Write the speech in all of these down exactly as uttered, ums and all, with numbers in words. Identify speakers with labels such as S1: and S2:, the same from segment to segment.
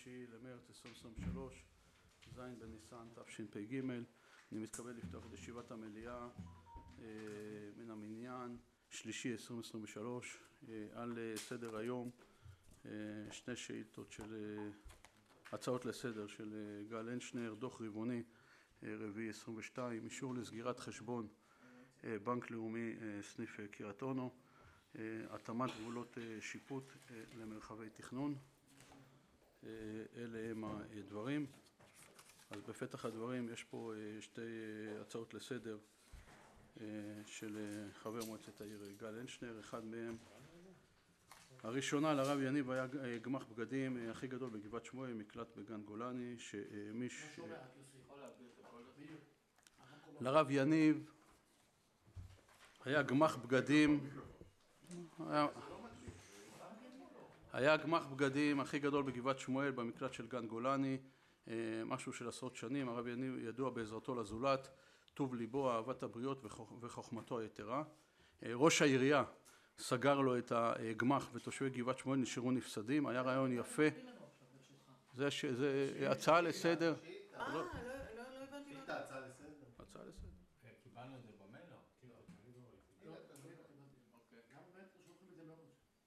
S1: השלישי למרץ עשרים עשרים ושלוש, ז' בניסן תשפ"ג. אני מתכבד לפתוח את ישיבת המליאה מן המניין, שלישי עשרים עשרים ושלוש. על סדר היום שני שאילתות של הצעות לסדר של גל הנשנר, דוח רבעוני רביעי עשרים ושתיים, אישור לסגירת חשבון בנק לאומי סניף קריית אונו, התאמת גבולות שיפוט למרחבי תכנון. אלה הם הדברים. אז בפתח הדברים יש פה שתי הצעות לסדר של חבר מועצת העיר גל הנשנר. אחד מהם, הראשונה, לרב יניב היה גמח בגדים הכי גדול בגבעת שמואל, מקלט בגן גולני, שמי ש... לרב יניב היה גמח בגדים היה, היה גמח בגדים הכי גדול בגבעת שמואל במקלט של גן גולני, משהו של עשרות שנים. הרב יניב ידוע בעזרתו לזולת, טוב ליבו, אהבת הבריות וחוכמתו היתרה. ראש העירייה סגר לו את הגמח ותושבי גבעת שמואל נשארו נפסדים. היה רעיון יפה. זה, ש... זה הצעה לסדר.
S2: אה, לא, לא הבנתי מה.
S1: הצעה לסדר. הצעה לסדר.
S3: קיבלנו את זה במייל? לא.
S2: לא, גם באמת שולחים את זה מראש.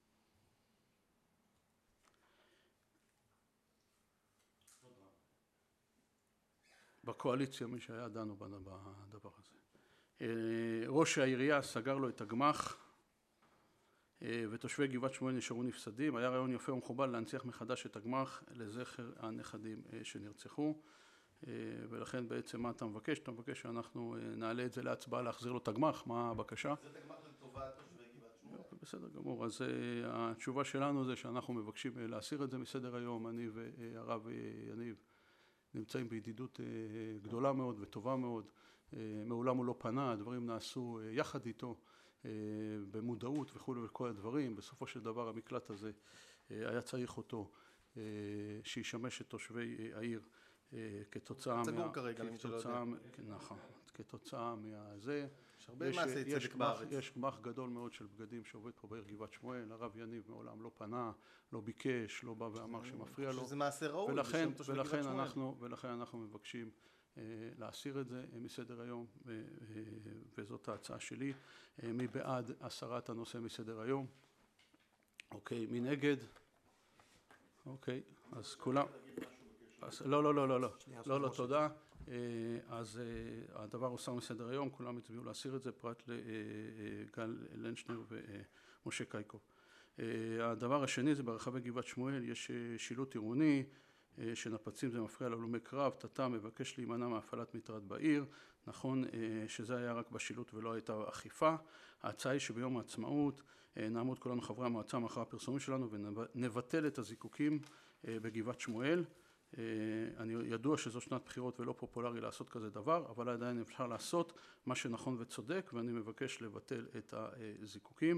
S1: בקואליציה מי שהיה דנו בדבר הזה. ראש העירייה סגר לו את הגמח ותושבי גבעת שמואל נשארו נפסדים. היה רעיון יפה ומכובד להנציח מחדש את הגמח לזכר הנכדים שנרצחו, ולכן בעצם מה אתה מבקש? אתה מבקש שאנחנו נעלה את זה להצבעה להחזיר לו את הגמח. מה הבקשה?
S4: זה את הגמח לטובת תושבי גבעת שמואל.
S1: בסדר גמור. אז התשובה שלנו זה שאנחנו מבקשים להסיר את זה מסדר היום. אני והרב יניב נמצאים בידידות גדולה מאוד וטובה מאוד. מעולם הוא לא פנה, הדברים נעשו יחד איתו במודעות וכו' וכל הדברים. בסופו של דבר המקלט הזה היה צריך אותו שישמש את תושבי העיר כתוצאה
S4: סגור כרגע, למי שלא יודע.
S1: נכון, כתוצאה מהזה.
S4: יש הרבה מעשי צדק בארץ.
S1: יש גמח גדול מאוד של בגדים שעובד פה בעיר גבעת שמואל. הרב יניב מעולם לא פנה, לא ביקש, לא בא ואמר שמפריע לו.
S4: שזה מעשה ראוי
S1: ולכן,
S4: בשם תושבי
S1: ולכן
S4: גבעת שמואל.
S1: אנחנו, ולכן אנחנו מבקשים להסיר את זה מסדר היום, וזאת ההצעה שלי. מי בעד הסרת הנושא מסדר היום? אוקיי, מי נגד? אוקיי, אז כולם... לא, לא, לא, לא, לא, לא, לא, תודה. אז הדבר הוסר מסדר היום, כולם הצביעו להסיר את זה, פרט לגל הנשנר ומשה קייקוב. הדבר השני זה ברחבי גבעת שמואל, יש שילוט עירוני, שנפצים זה מפריע להלומי קרב, תתה מבקש להימנע מהפעלת מטרד בעיר. נכון שזה היה רק בשילוט ולא הייתה אכיפה. ההצעה היא שביום העצמאות נעמוד כולנו חברי המועצה מאחורי הפרסומים שלנו ונבטל את הזיקוקים בגבעת שמואל. אני ידוע שזו שנת בחירות ולא פופולרי לעשות כזה דבר, אבל עדיין אפשר לעשות מה שנכון וצודק, ואני מבקש לבטל את הזיקוקים.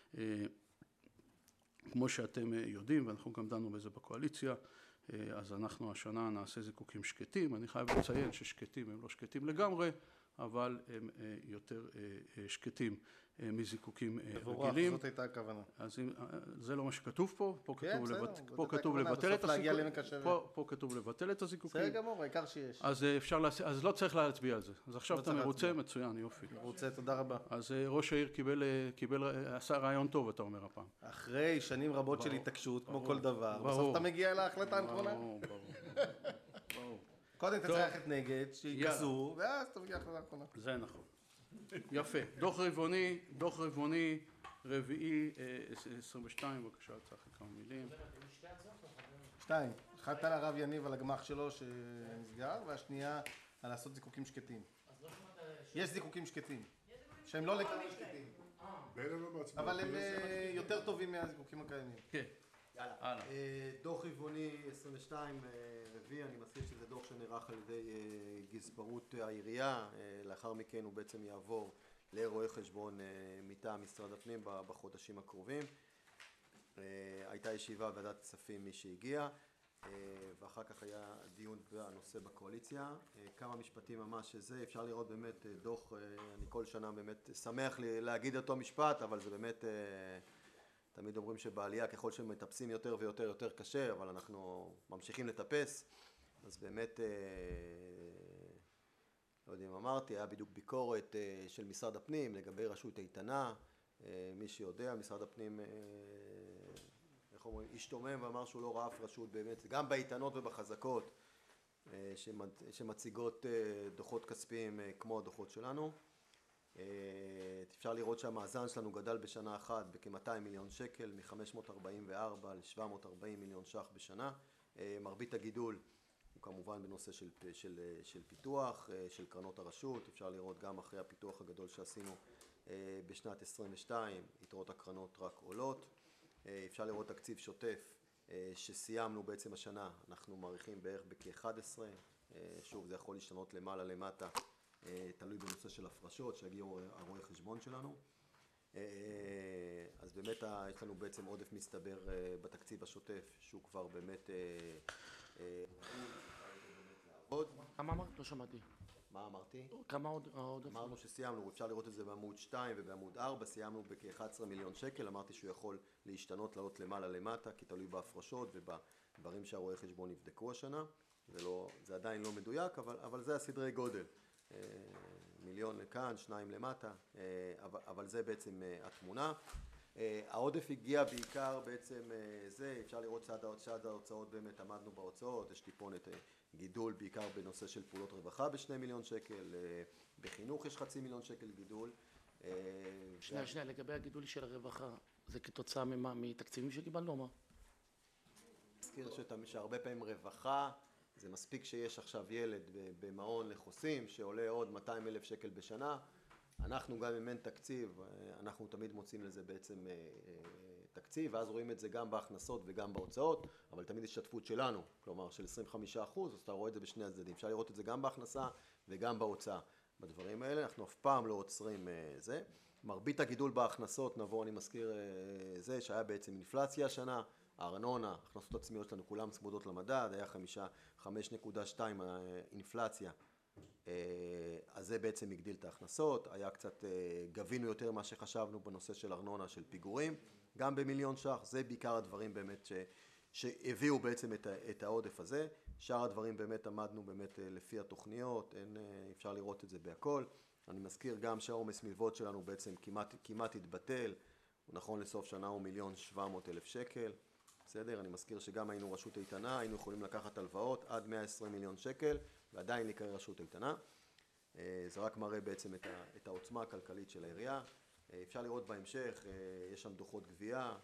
S1: כמו שאתם יודעים, ואנחנו גם דנו בזה בקואליציה, אז אנחנו השנה נעשה זיקוקים שקטים. אני חייב לציין ששקטים הם לא שקטים לגמרי, אבל הם יותר שקטים מזיקוקים רגילים.
S4: זאת הייתה הכוונה.
S1: אז זה לא מה שכתוב פה, פה
S4: כן,
S1: כתוב,
S4: בסדר,
S1: לבט...
S4: זאת
S1: פה
S4: הייתה
S1: כתוב
S4: הכוונה,
S1: לבטל
S4: בסוף
S1: את הזיקוקים,
S4: להגיע לעמק השווה.
S1: פה, פה כתוב לבטל את הזיקוקים.
S4: בסדר גמור, העיקר שיש.
S1: אז אפשר להס... אז לא צריך להצביע על זה. אז עכשיו
S4: לא
S1: אתה
S4: צריך
S1: מרוצה,
S4: להצביע.
S1: מצוין, יופי.
S4: רוצה, תודה רבה.
S1: אז ראש העיר קיבל, קיבל, עשה רעיון טוב, אתה אומר הפעם.
S4: אחרי שנים רבות של התעקשות, כמו כל דבר,
S1: ברור.
S4: בסוף אתה מגיע להחלטה הנכונה.
S1: ברור, ברור, ברור.
S4: קודם אתה
S1: טוב.
S4: צריך את נגד, שייכנסו, ואז אתה מגיע להחלטה הנכונה.
S1: זה נכון. יפה. דוח רבעוני, דוח רבעוני, רביעי עשרים ושתיים, בבקשה, צריך כמה מילים.
S4: שתיים, אחת על הרב יניב על הגמח שלו שנסגר, והשנייה על לעשות זיקוקים שקטים. יש זיקוקים שקטים, שהם לא לגמרי שקטים, אבל הם אה, יותר טובים מהזיקוקים הקיימים.
S1: כן.
S5: יאללה.
S1: הלאה.
S5: אה, דוח רבעוני עשרים ושתיים אה, רביעי, אני מזכיר שזה דוח שנערך על ידי אה, גזברות העירייה, אה, לאחר מכן הוא בעצם יעבור לרואה חשבון אה, מטעם משרד הפנים בחודשים הקרובים. אה, הייתה ישיבה בוועדת כספים מי שהגיע, אה, ואחר כך היה דיון בנושא בקואליציה. אה, כמה משפטים ממש שזה, אפשר לראות באמת אה, דוח, אה, אני כל שנה באמת שמח לי להגיד אותו משפט, אבל זה באמת... אה, תמיד אומרים שבעלייה ככל שמטפסים יותר ויותר יותר קשה, אבל אנחנו ממשיכים לטפס. אז באמת, לא יודע אם אמרתי, היה בדיוק ביקורת של משרד הפנים לגבי רשות איתנה. מי שיודע, משרד הפנים, איך אומרים, השתומם ואמר שהוא לא ראה אף רשות באמת, גם באיתנות ובחזקות, שמציגות דוחות כספיים כמו הדוחות שלנו. אפשר לראות שהמאזן שלנו גדל בשנה אחת בכ-מאתיים מיליון שקל, מ-חמש מאות ארבעים וארבע ל-שבע מאות וארבעים מיליון ש"ח בשנה. מרבית הגידול הוא כמובן בנושא של, של, של פיתוח, של קרנות הרשות. אפשר לראות גם אחרי הפיתוח הגדול שעשינו בשנת עשרים ושתיים, יתרות הקרנות רק עולות. אפשר לראות תקציב שוטף שסיימנו בעצם השנה, אנחנו מעריכים בערך בכ-אחד עשר. שוב, זה יכול להשתנות למעלה למטה, תלוי בנושא של הפרשות שהגיעו הרואי חשבון שלנו. אז באמת יש לנו בעצם עודף מסתבר בתקציב השוטף שהוא כבר באמת
S2: כמה אמרת? לא שמעתי.
S5: מה אמרתי?
S2: כמה עוד? עוד
S5: אמרנו שסיימנו, אפשר לראות את זה בעמוד שתיים ובעמוד ארבע, סיימנו בכ-אחד עשר מיליון שקל. אמרתי שהוא יכול להשתנות, לעלות למעלה למטה, כי תלוי בהפרשות ובדברים שהרואי חשבון יבדקו השנה. זה, לא, זה עדיין לא מדויק, אבל, אבל זה הסדרי גודל. מיליון לכאן, שניים למטה, אבל, אבל זה בעצם התמונה. העודף הגיע בעיקר בעצם זה, אפשר לראות צד ההוצאות, באמת עמדנו בהוצאות, יש טיפונת גידול בעיקר בנושא של פעולות רווחה בשני מיליון שקל, בחינוך יש חצי מיליון שקל גידול.
S2: שנייה, שנייה, לגבי הגידול של הרווחה, זה כתוצאה ממה? מתקציבים שקיבלנו או מה?
S5: נזכיר שהרבה פעמים רווחה, זה מספיק שיש עכשיו ילד במעון לחוסים שעולה עוד מאתיים אלף שקל בשנה. אנחנו גם אם אין תקציב, אנחנו תמיד מוצאים לזה בעצם תקציב, ואז רואים את זה גם בהכנסות וגם בהוצאות, אבל תמיד השתתפות שלנו, כלומר של עשרים וחמישה אחוז, אז אתה רואה את זה בשני הצדדים. אפשר לראות את זה גם בהכנסה וגם בהוצאה. בדברים האלה אנחנו אף פעם לא עוצרים זה. מרבית הגידול בהכנסות, נבוא אני מזכיר זה, שהיה בעצם אינפלציה השנה, הארנונה, הכנסות עצמיות שלנו כולם צמודות למדד, היה חמש נקודה שתיים אינפלציה. אז זה בעצם הגדיל את ההכנסות, היה קצת, גבינו יותר מה שחשבנו בנושא של ארנונה של פיגורים, גם במיליון ש"ח, זה בעיקר הדברים באמת ש, שהביאו בעצם את, את העודף הזה. שאר הדברים באמת עמדנו באמת לפי התוכניות, אין, אפשר לראות את זה בהכל. אני מזכיר גם שהעומס מלוות שלנו בעצם כמעט, כמעט התבטל, נכון לסוף שנה הוא מיליון שבע מאות אלף שקל. בסדר, אני מזכיר שגם היינו רשות איתנה, היינו יכולים לקחת הלוואות עד מאה ועשרים מיליון שקל ועדיין להיקרא רשות איתנה. זה רק מראה בעצם את העוצמה הכלכלית של העירייה. אפשר לראות בהמשך, יש שם דוחות גבייה.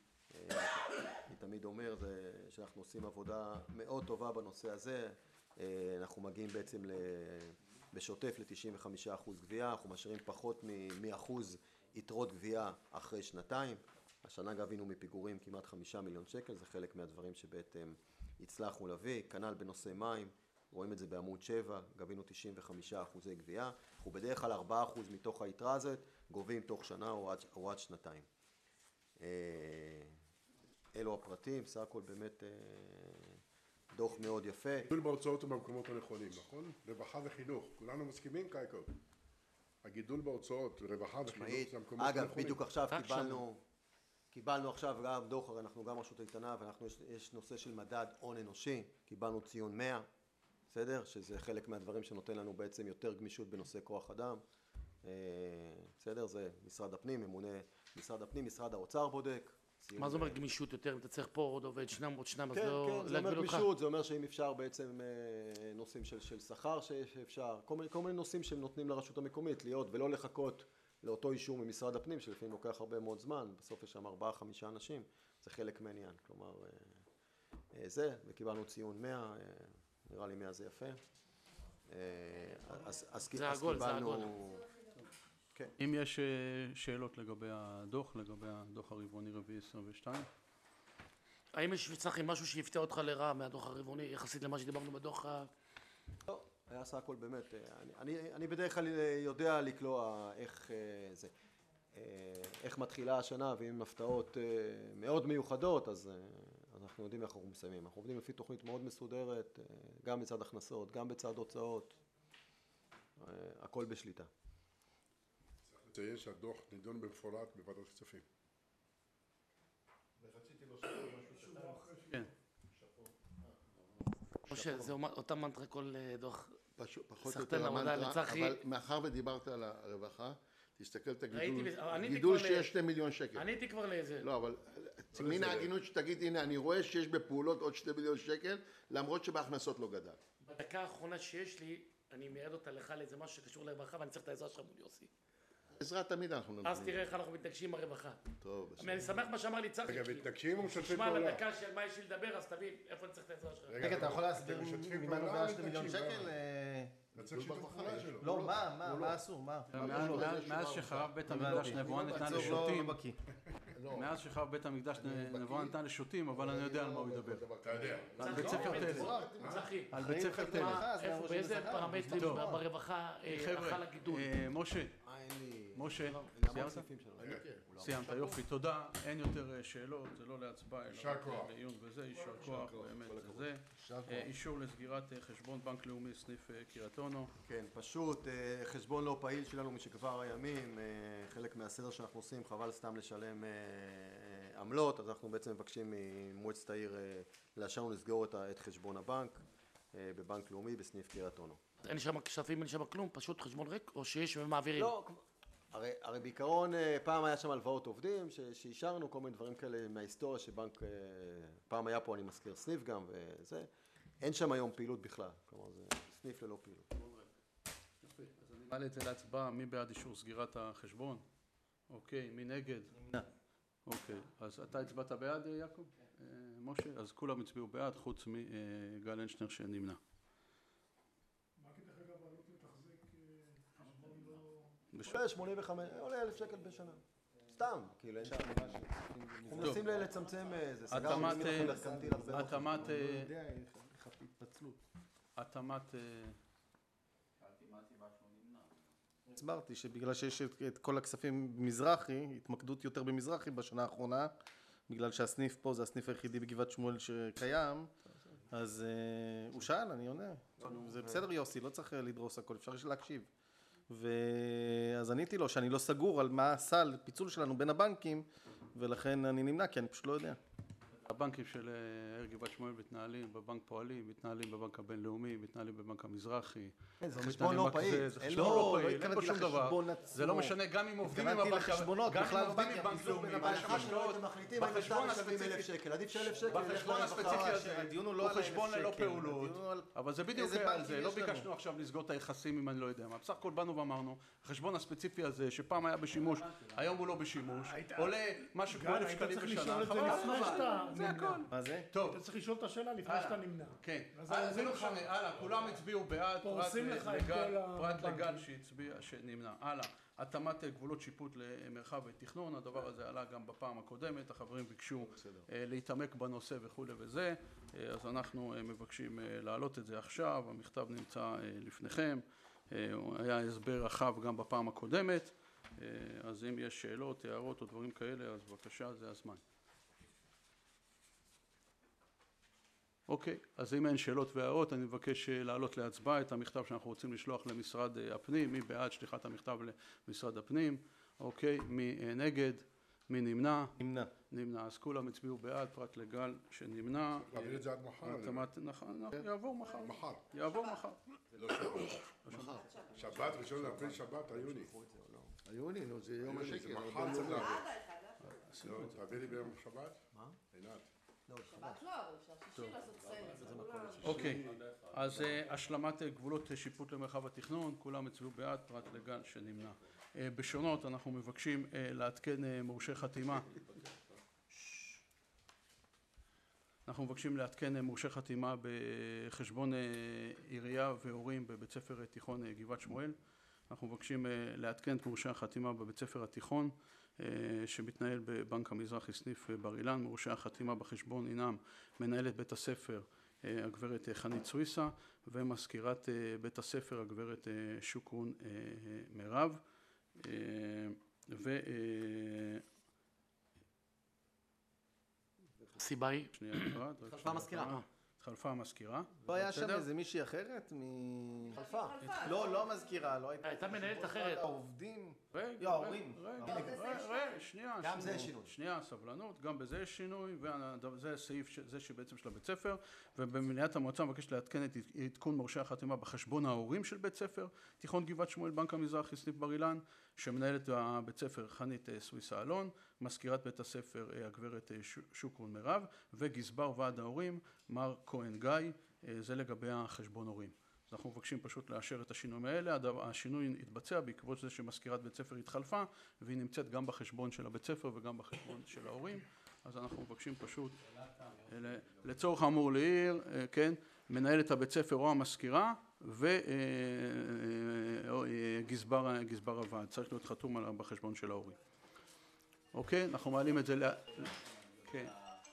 S5: אני תמיד אומר שאנחנו עושים עבודה מאוד טובה בנושא הזה. אנחנו מגיעים בעצם בשוטף ל-תשעים וחמישה אחוז גבייה, אנחנו משאירים פחות מאחוז יתרות גבייה אחרי שנתיים. השנה גבינו מפיגורים כמעט חמישה מיליון שקל, זה חלק מהדברים שבעצם הצלחנו להביא. כנ"ל בנושא מים, רואים את זה בעמוד שבע, גבינו תשעים וחמישה אחוזי גבייה. אנחנו בדרך כלל ארבעה אחוז מתוך היתרה הזאת, גובים תוך שנה או עד, או עד שנתיים. אלו הפרטים, סך הכל באמת דוח מאוד יפה.
S6: גידול בהוצאות ובמקומות הנכונים, נכון? רווחה וחינוך, כולנו מסכימים קייקו? הגידול בהוצאות, רווחה וחינוך זה המקומות הנכונים.
S5: אגב, בדיוק עכשיו קיבלנו... קיבלנו עכשיו גם דוח, אנחנו גם רשות איתנה, ואנחנו יש, יש נושא של מדד הון אנושי, קיבלנו ציון מאה, בסדר? שזה חלק מהדברים שנותן לנו בעצם יותר גמישות בנושא כוח אדם. בסדר? זה משרד הפנים, ממונה משרד הפנים, משרד האוצר בודק.
S2: מה זה אומר גמישות יותר? אם אתה צריך פה עוד עובד שניים עוד שניים, אז
S5: כן,
S2: לא
S5: כן, זה אומר גמישות, זה אומר שאם אפשר בעצם נושאים של, של שכר שאפשר, כל מיני, כל מיני נושאים שהם נותנים לרשות המקומית להיות ולא לחכות לאותו אישור ממשרד הפנים, שלפעמים לוקח הרבה מאוד זמן, בסוף יש שם ארבעה, חמישה אנשים, זה חלק מהעניין, כלומר, זה, וקיבלנו ציון מאה, נראה לי מאה זה יפה. אז, אז,
S2: זה
S5: אז
S2: עגול,
S5: קיבלנו...
S2: זה עגול.
S5: כן.
S1: אם יש שאלות לגבי הדוח, לגבי הדוח הרבעוני רביעי עשרים ושתיים?
S2: האם יש צחי משהו שיפתיע אותך לרעה מהדוח הרבעוני, יחסית למה שדיברנו בדוח ה...
S5: לא, היה סך הכל באמת, אני, אני, אני בדרך כלל יודע לקלוע איך זה, איך מתחילה השנה, ואם הפתעות מאוד מיוחדות, אז אנחנו יודעים איך אנחנו מסיימים. אנחנו עובדים לפי תוכנית מאוד מסודרת, גם בצד הכנסות, גם בצד הוצאות, הכל בשליטה.
S6: צריך לציין שהדוח נידון במפורט בוועדת כספים. ורציתי להוסיף משהו קטן.
S1: כן.
S2: משה, זה אותה מנטרה כל דוח.
S7: פשוט, פחות או
S2: סחטן
S7: יותר
S2: עבודה
S7: המנטרה,
S2: לצחי.
S7: אבל מאחר ודיברת על הרווחה, תסתכל את
S2: ראיתי
S7: הגידול,
S2: וזה- אבל עניתי
S7: גידול
S2: כבר ל-
S7: שיש שני מיליון שקל.
S2: עניתי כבר לאיזה...
S7: לא, אבל מן ההגינות שתגיד, הנה, אני רואה שיש בפעולות עוד שני מיליון שקל, למרות שבהכנסות לא גדל.
S2: בדקה האחרונה שיש לי, אני מייעד אותה לך לאיזה משהו שקשור לרווחה, ואני צריך את העזרה שלך מול יוסי.
S7: עזרה תמיד אנחנו נותנים.
S2: אז תראה איך אנחנו מתנגשים עם הרווחה.
S7: טוב, בסדר.
S2: אני שמח מה שאמר לי צחי.
S6: רגע,
S2: כי-
S6: מתנגשים או משתפים
S2: תשמע,
S6: פעולה?
S2: לדקה של מה יש לי לדבר, אז תבין איפה אני צריך את העזרה שלך.
S4: רגע, אתה יכול להסביר
S6: אתם משתפים
S4: ממה
S6: פעולה
S4: נובע
S6: או
S4: שני מיליון
S6: מתנגשים?
S4: שקל? אה,
S6: אתה צריך שיתוף פעולה שלו.
S4: לא, מה, מה, מה עשו? מה?
S1: מאז- מאז- מאז שחרב בית המקדש נבואה נתן
S4: בקיצור, לא
S1: לשוטים,
S4: בקיא.
S1: מאז שחרב בית המקדש נבואה נתן לשוטים, אבל אני יודע על מה הוא ידבר.
S6: אתה יודע.
S1: על בית ספר תלם.
S2: צחי,
S1: על בית ספר תלם.
S2: איפה, באיזה פרמטרים
S1: טוב.
S2: ברווחה אה,
S1: חבר'ה,
S2: חל הגידול?
S1: אה, משה,
S5: אה, אין לי...
S1: משה,
S5: אין
S1: סיימת?
S5: המון סעיפים שלנו.
S1: סיימת, יופי, תודה. אין יותר אה, שאלות, זה לא להצבעה, אלא
S6: יישר
S1: רק
S6: כוח.
S1: לעיון וזה, יישר כוח, באמת, זה. אה, אישור לסגירת אה, חשבון בנק לאומי סניף אה, קריית אונו.
S5: כן, פשוט אה, חשבון לא פעיל שלנו משכבר הימים, אה, חלק מהסדר שאנחנו עושים, חבל סתם לשלם אה, אה, עמלות, אז אנחנו בעצם מבקשים ממועצת העיר אה, לאשר לנו לסגור את, ה- את חשבון הבנק אה, בבנק לאומי בסניף קריית אונו.
S2: אין שם כספים, אין שם כלום, פשוט חשבון ריק, או שיש ומעבירים?
S5: לא, הרי, הרי בעיקרון אה, פעם היה שם הלוואות עובדים ש- שאישרנו כל מיני דברים כאלה מההיסטוריה שבנק, אה, פעם היה פה אני מזכיר סניף גם וזה, אין שם היום פעילות בכלל, כלומר זה סניף ללא פעילות.
S1: יופי, אז אני מעלה את זה להצבעה, מי בעד אישור סגירת החשבון? אוקיי, מי נגד?
S4: נמנע.
S1: אוקיי, אז אתה הצבעת בעד, יעקב? אה, משה? אז כולם הצביעו בעד, חוץ מגל אנשנר שנמנע.
S6: מה כדרך אגב העלות לתחזק חשבון לא...
S1: בש-
S5: עולה שמונים וחמש, עולה אלף שקל בשנה. סתם, כאילו אין שם ממש... אנחנו מנסים ל- לצמצם אה, זה, סגרנו
S1: התאמת,
S5: סניף
S1: אה,
S5: מרכנתיל הרבה מאוד.
S1: התאמת,
S4: אני לא
S1: אה,
S4: יודע איך איך ההתפצלות.
S1: התאמת, אה,
S3: שאלתי מה הסיבה שהוא נמנע.
S4: הסברתי שבגלל שיש את, את כל הכספים במזרחי, התמקדות יותר במזרחי בשנה האחרונה, בגלל שהסניף פה זה הסניף היחידי בגבעת שמואל שקיים, אז uh, הוא שאל, אני עונה. זה בסדר יוסי, לא צריך לדרוס הכל, אפשר להקשיב. ואז עניתי לו שאני לא סגור על מה הסל, פיצול שלנו בין הבנקים, ולכן אני נמנע, כי אני פשוט לא יודע.
S1: הבנקים של אה, העיר גבעת שמואל מתנהלים בבנק פועלים, מתנהלים בבנק הבינלאומי, מתנהלים בבנק המזרחי.
S5: כן, זה
S1: לא
S5: חשבון
S1: מתנהלים
S5: לא
S1: רק
S5: פעיל,
S1: זה, זה
S5: אין
S1: חשבון
S5: לו-
S1: לא
S4: לא, לא
S1: פעיל, אין פה
S4: התכוונתי
S1: שום דבר.
S4: לחשבון
S1: זה לא
S4: עצמו.
S1: משנה, גם אם עובדים עם
S4: התכוונתי
S1: הבנק,
S4: לחשבונות,
S1: גם אם
S4: בכלל
S1: עובדים
S4: בבנק,
S1: עם בנק
S4: המיזוג
S1: לאומי,
S4: בין
S1: ויש
S4: הבנקים.
S1: השקעות,
S5: מחליטים,
S1: בחשבון
S5: אלף
S1: הספציפי,
S5: שקל, עדיף של אלף שקל,
S1: בחשבון
S5: ילך לרווחה.
S1: הספציפי הזה,
S4: הדיון הוא לא
S1: הוא
S4: על האלף
S1: חשבון ללא
S4: שקל,
S1: פעולות,
S4: הדיון הוא על
S1: אבל זה בדיוק
S4: איזה
S1: על
S4: בנקים
S1: זה, לא
S4: יש לנו.
S1: ביקשנו עכשיו לסגור את היחסים אם אני לא יודע מה, בסך הכל באנו ואמרנו, החשבון הספציפי הזה שפעם היה בשימוש, היום הוא לא בשימוש, עולה משהו כמו אלף שקלים בשנה, חבל על הזמן, זה הכל.
S4: מה זה?
S1: טוב,
S8: אתה צריך לשאול את השאלה לפני
S1: הלאה.
S8: שאתה נמנע.
S1: כן,
S8: אז
S1: אה,
S8: אני
S1: זה לא
S8: אומר לך-
S1: משנה, הלאה, כולם הצביעו בעד, פרט
S8: פורסים לך את
S1: לגל,
S8: כל
S1: פרט
S8: הבנקים.
S1: לגל שהצביע, שנמנע. הלאה, התאמת גבולות שיפוט למרחב ותכנון, הדבר הזה עלה גם בפעם הקודמת, החברים ביקשו אה, להתעמק בנושא וכולי וזה, אה, אז אנחנו אה, מבקשים אה, להעלות את זה עכשיו, המכתב נמצא אה, לפניכם, אה, היה הסבר רחב גם בפעם הקודמת, אה, אז אם יש שאלות, הערות או דברים כאלה, אז בבקשה, זה הזמן. אוקיי, אז אם אין שאלות והערות, אני מבקש להעלות להצבעה את המכתב שאנחנו רוצים לשלוח למשרד הפנים. מי בעד שליחת המכתב למשרד הפנים? אוקיי, מי נגד? מי נמנע?
S4: נמנע.
S1: נמנע. אז כולם הצביעו בעד, פרט לגל שנמנע.
S6: להעביר את זה עד מחר.
S1: התאמת- נכון, נכון, יעבור מחר.
S6: מחר.
S1: יעבור מחר.
S6: שבת, ראשון לאפריל, שבת, היוני.
S7: היוני, נו, זה יום
S6: היוני,
S7: השקר.
S6: זה
S7: אבל
S6: מחר צריך
S7: בינלאומי.
S6: להעביר. לא, תעביר לי ביום שבת? עינת.
S9: שבת לא, אבל אפשר שישי לעשות סייל.
S1: אוקיי, אז אה, השלמת אה, גבולות אה, שיפוט למרחב התכנון, כולם הצביעו בעד, פרט לגל שנמנע. אה, בשונות אנחנו מבקשים אה, לעדכן אה, מורשי חתימה. אנחנו מבקשים לעדכן אה, מורשי חתימה בחשבון אה, עירייה והורים בבית ספר אה, תיכון אה, גבעת שמואל. אנחנו מבקשים אה, לעדכן את מורשי החתימה בבית ספר התיכון אה, שמתנהל בבנק המזרחי סניף אה, בר אילן. מורשי החתימה בחשבון הינם מנהלת בית הספר אה, הגברת אה, חנית סוויסה ומזכירת אה, בית הספר הגברת אה, שוקרון אה, אה, מירב. אה, ו... אה,
S2: הסיבה היא?
S1: שנייה אחת, רק
S5: התחלפה
S1: שנייה
S5: מזכירה.
S1: אחת. התחלפה המזכירה.
S4: לא היה שם
S1: בסדר?
S4: איזה מישהי אחרת מ...
S5: חלפה.
S4: לא, לא מזכירה, לא הייתה...
S2: הייתה מנהלת אחרת.
S4: העובדים.
S1: רגע,
S4: לא, ההורים.
S1: רגע, רגע, רגע, שנייה,
S5: גם זה שינוי.
S1: שנייה, סבלנות, גם בזה יש שינוי, וזה הסעיף, ש- זה שבעצם של הבית ספר, ובמליאת המועצה מבקשת לעדכן את עדכון מורשי החתימה בחשבון ההורים של בית ספר, תיכון גבעת שמואל בנק המזרחי סניף בר אילן, שמנהלת הבית ספר חנית סוויסה אלון, מזכירת בית הספר הגברת ש- שוקרון מירב, וגזבר ועד ההורים מר כהן גיא, זה לגבי החשבון הורים. אז אנחנו מבקשים פשוט לאשר את השינויים האלה, השינוי יתבצע בעקבות זה שמזכירת בית ספר התחלפה, והיא נמצאת גם בחשבון של הבית ספר וגם בחשבון של ההורים, אז אנחנו מבקשים פשוט, לצורך האמור לעיר, כן, מנהלת הבית ספר או המזכירה, וגזבר הוועד, צריך להיות חתום עליו בחשבון של ההורים. אוקיי, אנחנו מעלים את זה ל... כן.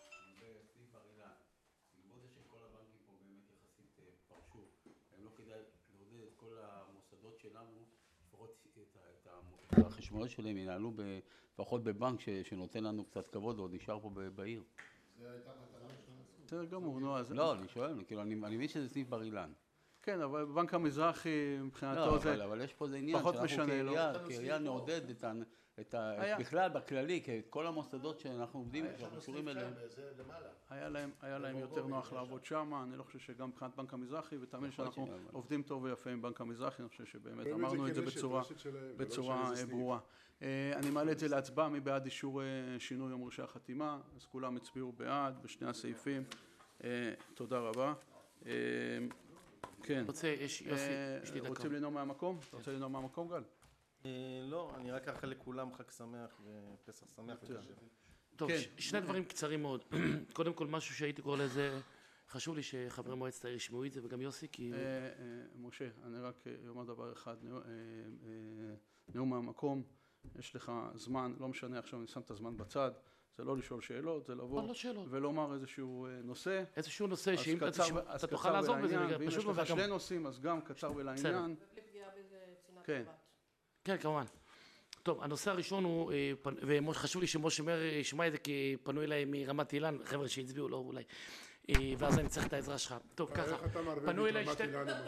S3: החשבונות שלהם ינהלו לפחות בבנק שנותן לנו קצת כבוד ועוד נשאר פה בעיר.
S1: בסדר גמור, נו אז...
S3: לא, אני שואל, כאילו, אני מבין שזה סניף בר אילן.
S1: כן, אבל בבנק המזרחי מבחינתו זה...
S3: לא, אבל יש פה זה עניין
S1: פחות משנה, לא?
S3: כעירייה נעודד את ה... בכלל, בכללי, כי כל המוסדות שאנחנו עובדים, שאנחנו קשורים אליהם.
S1: היה להם יותר נוח לעבוד שם, אני לא חושב שגם מבחינת בנק המזרחי, ותאמין שאנחנו עובדים טוב ויפה עם בנק המזרחי, אני חושב שבאמת אמרנו את זה בצורה ברורה. אני מעלה את זה להצבעה, מי בעד אישור שינוי מורשי החתימה, אז כולם הצביעו בעד בשני הסעיפים. תודה רבה. כן.
S2: רוצה, יש יוסי, יש לי דקה.
S1: רוצים לנאום מהמקום? אתה רוצה לנאום מהמקום, גל?
S4: לא, אני רק אאחל לכולם חג שמח ופסח שמח.
S2: טוב, שני דברים קצרים מאוד. קודם כל, משהו שהייתי קורא לזה, חשוב לי שחברי מועצת העיר ישמעו את זה, וגם יוסי, כי...
S1: משה, אני רק אומר דבר אחד, נאום מהמקום, יש לך זמן, לא משנה עכשיו, אני שם את הזמן בצד, זה לא לשאול שאלות, זה לבוא ולומר איזשהו נושא.
S2: איזשהו נושא, שאם אתה תוכל לעזור בזה,
S1: ואם יש לך שני נושאים, אז גם קצר ולעניין. כן.
S2: כן, כמובן. טוב, הנושא הראשון הוא, וחשוב לי שמשה מאיר ישמע את זה, כי פנו אליי מרמת אילן, חבר'ה שהצביעו לו אולי, ואז אני צריך את העזרה שלך. טוב, ככה, פנו אליי שתי...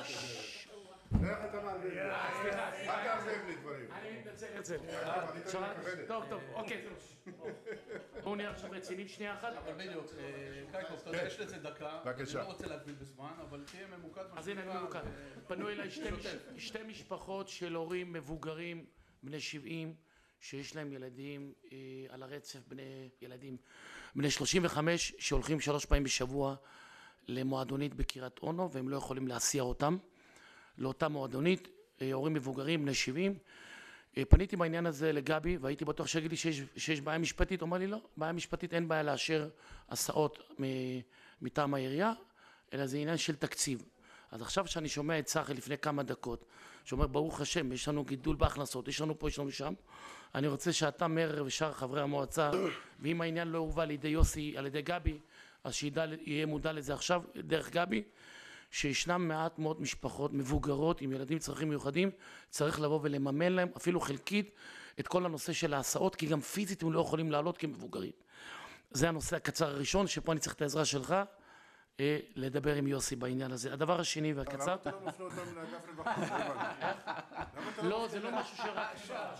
S6: איך אתה מערבב לי? אל תערבב לי דברים.
S2: אני מתנצל, הרצל. טוב, טוב, אוקיי. בואו נהיה עכשיו רציניים שנייה אחת.
S1: אבל בדיוק, קייקוב, אתה יודע, יש לזה דקה.
S6: בבקשה.
S1: אני לא רוצה להגביל בזמן, אבל תהיה ממוקד.
S2: אז הנה, אני ממוקד. פנו אליי שתי משפחות של הורים מבוגרים, בני שבעים, שיש להם ילדים על הרצף, בני ילדים, בני שלושים וחמש, שהולכים שלוש פעמים בשבוע למועדונית בקריית אונו, והם לא יכולים להסיע אותם. לאותה מועדונית, הורים מבוגרים, בני שבעים. פניתי בעניין הזה לגבי, והייתי בטוח שיגיד לי שיש, שיש בעיה משפטית. הוא אמר לי, לא, בעיה משפטית אין בעיה לאשר הסעות מטעם העירייה, אלא זה עניין של תקציב. אז עכשיו שאני שומע את צחי לפני כמה דקות, שאומר, ברוך השם, יש לנו גידול בהכנסות, יש לנו פה, יש לנו שם, אני רוצה שאתה, מאיר ושאר חברי המועצה, ואם העניין לא הובא לידי יוסי, על ידי גבי, אז שיהיה מודע לזה עכשיו, דרך גבי, שישנם מעט מאוד משפחות מבוגרות עם ילדים צרכים מיוחדים, צריך לבוא ולממן להם אפילו חלקית את כל הנושא של ההסעות, כי גם פיזית הם לא יכולים לעלות כמבוגרים. זה הנושא הקצר הראשון, שפה אני צריך את העזרה שלך, אה, לדבר עם יוסי בעניין הזה. הדבר השני והקצר...
S6: למה אתה לא מפנה אותם לאגף רווחה?
S2: לא, זה לא משהו שרק...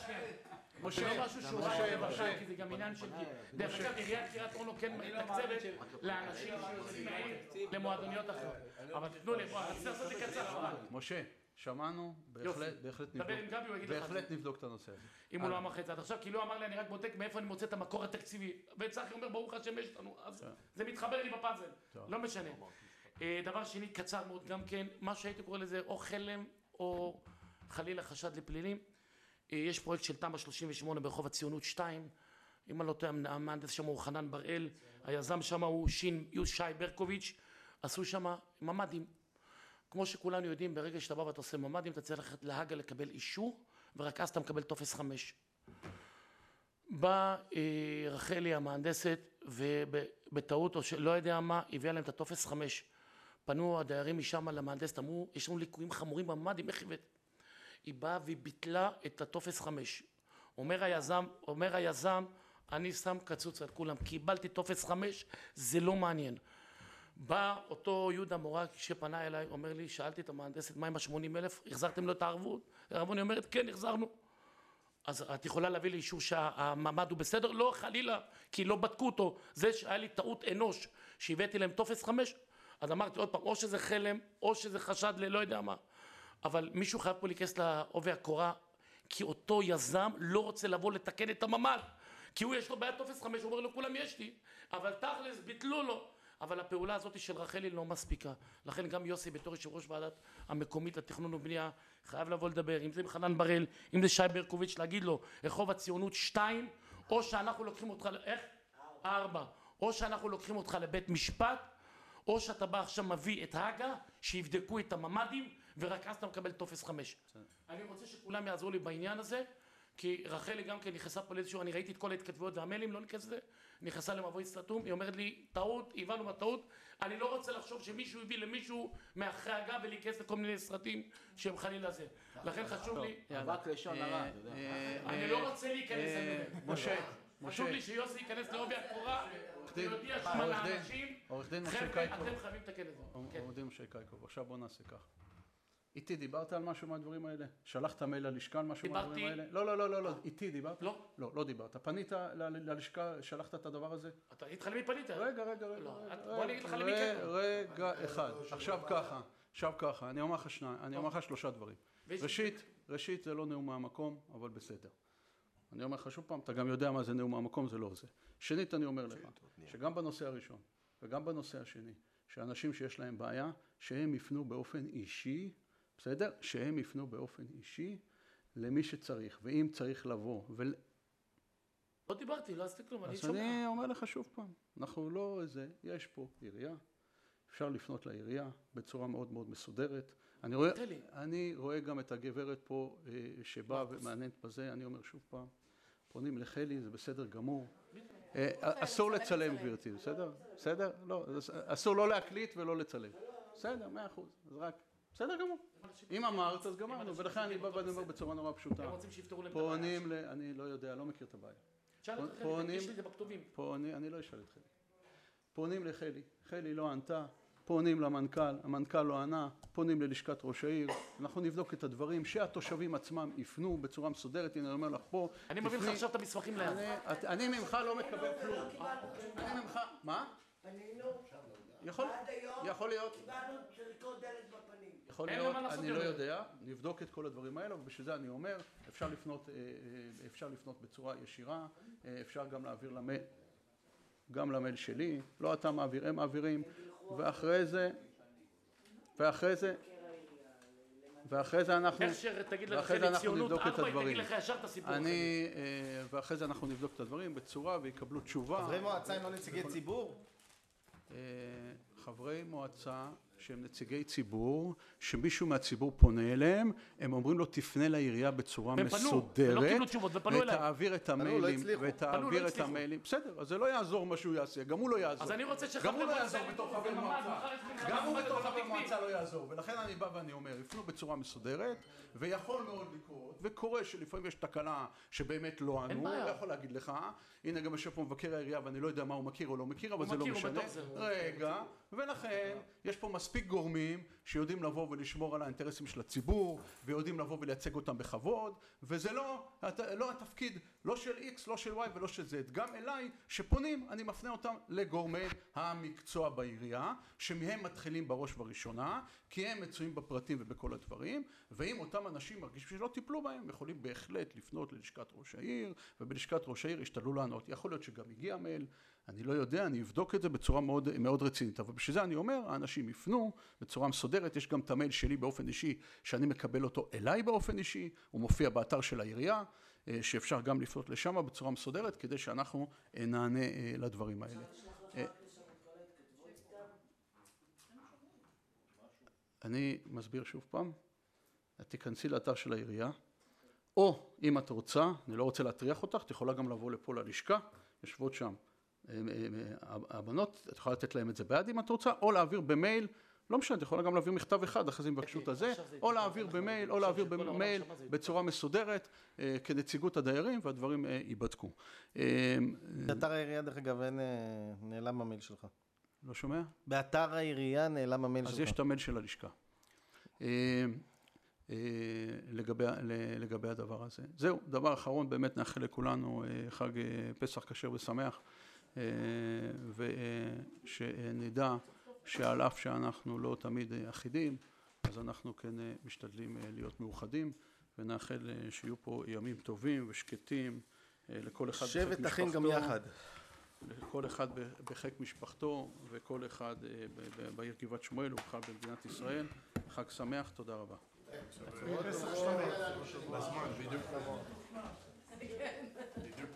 S2: זה לא משהו שהוא רק רווחה, כי זה גם עניין של... דרך אגב, עיריית קריית אונו כן מתקצבת לאנשים שיוצאים מהעיר למועדוניות אחרות. אבל תתנו לי, בוא, רציתי לעשות לי קצר.
S1: משה, שמענו, בהחלט נבדוק את הנושא הזה.
S2: אם הוא לא אמר חצי עד עכשיו, כי לא אמר לי, אני רק בודק מאיפה אני מוצא את המקור התקציבי. וצחי אומר, ברוך השם יש לנו, אז זה מתחבר לי בפאזל, לא משנה. דבר שני, קצר מאוד גם כן, מה שהייתי קורא לזה או חלם או חלילה חשד לפלילים. יש פרויקט של תמ"א שלושים ושמונה ברחוב הציונות שתיים, אם אני לא טועה, המהנדס שם הוא חנן בראל, היזם שם הוא שין יושי ברקוביץ', עשו שם ממ"דים. כמו שכולנו יודעים, ברגע שאתה בא ואתה עושה ממ"דים, אתה צריך ללכת להגה לקבל אישור, ורק אז אתה מקבל טופס חמש. באה רחלי המהנדסת, ובטעות או שלא יודע מה, הביאה להם את הטופס חמש. פנו הדיירים משם למהנדסת, אמרו, יש לנו ליקויים חמורים בממ"דים, איך הבאת? היא באה והיא ביטלה את הטופס חמש. אומר היזם, אומר היזם, אני שם קצוץ על כולם, קיבלתי טופס חמש, זה לא מעניין. בא אותו יהודה מורג שפנה אליי, אומר לי, שאלתי את המהנדסת, מה עם ה-שמונים אלף? החזרתם לו את הערבות? הרבוני אומרת, כן, החזרנו. אז את יכולה להביא לי אישור שהמעמד הוא בסדר? לא, חלילה, כי לא בדקו אותו. זה שהיה לי טעות אנוש, שהבאתי להם טופס חמש, אז אמרתי עוד פעם, או שזה חלם, או שזה חשד ללא יודע מה. אבל מישהו חייב פה להיכנס לעובי הקורה, כי אותו יזם לא רוצה לבוא לתקן את הממ"ד. כי הוא יש לו בעיה טופס חמש, הוא אומר לו, כולם יש לי, אבל תכלס ביטלו לו. אבל הפעולה הזאת של רחלי לא מספיקה. לכן גם יוסי בתור יושב ראש ועדת המקומית לתכנון ובנייה חייב לבוא לדבר, אם זה עם חנן בראל, אם זה שי ברקוביץ', להגיד לו, רחוב הציונות שתיים, או שאנחנו לוקחים אותך, איך? ארבע. או שאנחנו לוקחים אותך לבית משפט, או שאתה בא עכשיו מביא את הגה, שיבדקו את הממ"דים, ורק אז אתה מקבל טופס חמש. אני רוצה שכולם יעזרו לי בעניין הזה, כי רחלי גם כן נכנסה פה לאיזשהו, אני ראיתי את כל ההתכתבויות והמיילים, לא נכנס לזה, נכנסה למבוי סתום, היא אומרת לי, טעות, הבנו מה טעות, אני לא רוצה לחשוב שמישהו הביא למישהו מאחרי הגב ולהיכנס לכל מיני סרטים שהם חלילה זה. לכן חשוב לי...
S3: אבק לשון הרע, אתה יודע.
S2: אני לא רוצה להיכנס לזה.
S1: משה,
S2: חשוב לי שיוסי ייכנס לעובי הקורה, ויודיע שמה לאנשים, חבר'ה, אתם חייבים לתקן את זה.
S1: עורך דין משה קייקוב, עכשיו בוא נעשה כך. איתי דיברת על משהו מהדברים האלה? שלחת מייל ללשכה על משהו מהדברים האלה? לא, לא, לא, לא, לא, איתי דיברת?
S2: לא.
S1: לא, לא דיברת. פנית ללשכה, שלחת את הדבר הזה?
S2: אתה איתך למי פנית?
S1: רגע, רגע, רגע.
S2: בוא אני אגיד לך למי כן.
S1: רגע, אחד. עכשיו ככה, עכשיו ככה, אני אומר לך שניים, אני אומר לך שלושה דברים. ראשית, ראשית זה לא נאום מהמקום, אבל בסדר. אני אומר לך שוב פעם, אתה גם יודע מה זה נאום מהמקום, זה לא זה. שנית, אני אומר לך, שגם בנושא הראשון וגם בנושא השני, שאנשים שיש להם בעיה, שהם יפנו באופן אישי, בסדר? שהם יפנו באופן אישי למי שצריך, ואם צריך לבוא ול...
S2: לא דיברתי, לא עשיתי כלום, אני שומע.
S1: אז אני אומר לך שוב פעם, אנחנו לא איזה, יש פה עירייה, אפשר לפנות לעירייה בצורה מאוד מאוד מסודרת. אני רואה, אני רואה גם את הגברת פה שבאה ומעניינת בזה, אני אומר שוב פעם, פונים לחלי, זה בסדר גמור. אסור לצלם גברתי, בסדר? בסדר? לא, אסור לא להקליט ולא לצלם. בסדר, מאה אחוז, אז רק, בסדר גמור. אם אמרת, אז גמרנו, ולכן אני בא ואני אומר בצורה נורא פשוטה.
S2: הם רוצים שיפתרו להם את הבעיה.
S1: פונים, אני לא יודע, לא מכיר את הבעיה.
S2: שאל את חלי, יש לי את זה בכתובים.
S1: אני לא אשאל את חלי. פונים לחלי, חלי לא ענתה, פונים למנכ"ל, המנכ"ל לא ענה, פונים ללשכת ראש העיר, אנחנו נבדוק את הדברים שהתושבים עצמם יפנו בצורה מסודרת, הנה אני אומר לך פה.
S2: אני מביא לך עכשיו את המסמכים ליד.
S1: אני ממך לא מקבל כלום. אני ממך, מה?
S8: פנינו,
S1: יכול,
S8: עד היום,
S1: יכול להיות.
S8: קיבלנו זריקות דלק בפנים.
S1: יכול להיות, אני לא יודע, נבדוק את כל הדברים האלה, ובשביל זה אני אומר, אפשר לפנות, אפשר לפנות בצורה ישירה, אפשר גם להעביר למייל, גם למייל שלי, לא אתה מעביר, הם מעבירים, ואחרי זה, ואחרי זה, ואחרי זה אנחנו, ואחרי זה אנחנו נבדוק את הדברים. אני, ואחרי זה אנחנו נבדוק את הדברים בצורה ויקבלו תשובה.
S4: חברי מועצה הם לא נציגי ציבור?
S1: חברי מועצה שהם נציגי ציבור, שמישהו מהציבור פונה אליהם, הם אומרים לו תפנה לעירייה בצורה מסודרת, ותעביר את המיילים, ותעביר את המיילים, בסדר, אז זה לא יעזור מה שהוא יעשה, גם הוא לא יעזור.
S2: אז אני רוצה
S1: גם הוא לא יעזור בתור חבר מועצה, גם הוא בתור חבר מועצה לא יעזור, ולכן אני בא ואני אומר, יפנו בצורה מסודרת, ויכול מאוד לקרות, וקורה שלפעמים יש תקלה שבאמת לא ענו, הוא יכול להגיד לך, הנה גם יושב פה מבקר העירייה ואני לא יודע מה הוא מכיר או לא מכיר, אבל זה לא משנה. רגע, ולכן יש פה מספיק גורמים שיודעים לבוא ולשמור על האינטרסים של הציבור, ויודעים לבוא ולייצג אותם בכבוד, וזה לא, לא התפקיד, לא של X, לא של Y ולא של Z. גם אליי שפונים, אני מפנה אותם לגורמי המקצוע בעירייה, שמהם מתחילים בראש ובראשונה, כי הם מצויים בפרטים ובכל הדברים, ואם אותם אנשים מרגישים שלא טיפלו בהם, יכולים בהחלט לפנות ללשכת ראש העיר, ובלשכת ראש העיר ישתדלו לענות. יכול להיות שגם הגיע מייל, אני לא יודע, אני אבדוק את זה בצורה מאוד, מאוד רצינית, אבל בשביל זה אני אומר, האנשים יפנו בצורה מסודרת, יש גם את המייל שלי באופן אישי, שאני מקבל אותו אליי באופן אישי, הוא מופיע באתר של העירייה, שאפשר גם לפנות לשם בצורה מסודרת, כדי שאנחנו נענה לדברים האלה. אני מסביר שוב פעם, תיכנסי לאתר של העירייה, או אם את רוצה, אני לא רוצה להטריח אותך, את יכולה גם לבוא לפה ללשכה, יושבות שם הבנות, את יכולה לתת להם את זה ביד אם את רוצה, או להעביר במייל, לא משנה, את יכולה גם להעביר מכתב אחד, אחרי זה הם בקשו את הזה, או להעביר במייל, או להעביר במייל בצורה מסודרת, כנציגות הדיירים, והדברים ייבדקו.
S4: אתר העירייה, דרך אגב, נעלם המייל שלך.
S1: לא שומע?
S4: באתר העירייה נעלם המייל שלך.
S1: אז יש את המייל של הלשכה. לגבי, לגבי הדבר הזה. זהו, דבר אחרון, באמת נאחל לכולנו חג פסח כשר ושמח, ושנדע שעל אף שאנחנו לא תמיד אחידים, אז אנחנו כן משתדלים להיות מאוחדים, ונאחל שיהיו פה ימים טובים ושקטים לכל אחד בחיק משפחתו.
S4: שבט אחים גם יחד.
S1: לכל אחד בחיק משפחתו, וכל אחד בעיר גבעת שמואל ובכלל במדינת ישראל. חג שמח, תודה רבה.
S6: פסח שמח. בזמן, בדיוק.